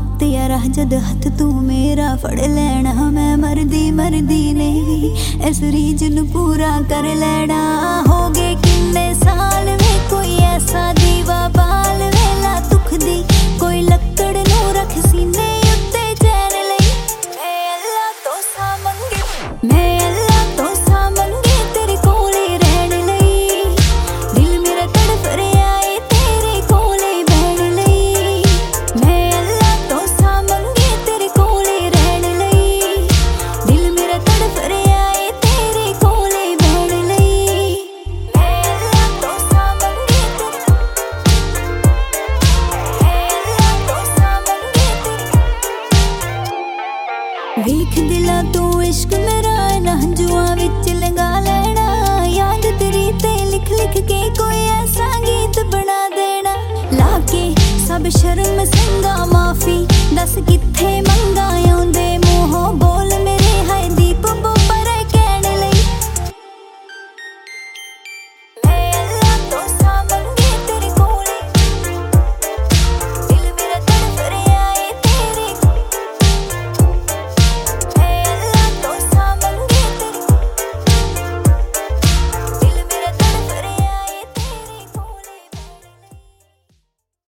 ते यारा जद हथ तू मेरा फड़ लेना, मैं मरदी मरदी नहीं इस रीज नू पूरा कर लेना। हो गए किन्ने साल वे कोई ऐसा दीवा बाल वेला दुख दी कोई लकड़ नू रख सीने उत्ते चैन लई। मैं अल्लाह तो सा मंगे, मैं अल्लाह तो सा मंगे तेरे कोले रहन लई। दिल मेरा तड़फ रहा है तेरे कोले बहन लई। मैं अल्लाह तो सा मंगे तेरे कोले रहन लई। दिल मेरा तड़फ रहा है तेरे कोले बहन लई। मैं अल्लाह तो सा मंगे तेरे, मैं अल्लाह तो सा मंगे तेरे। वेख दिला तू इश्क मेरा ना हंजुआं विच लंघा लेना। याद तेरी ते लिख लिख के कोई ऐसा गीत बना देना। लाके सब शर्म संगा माफी दस किथे मंगा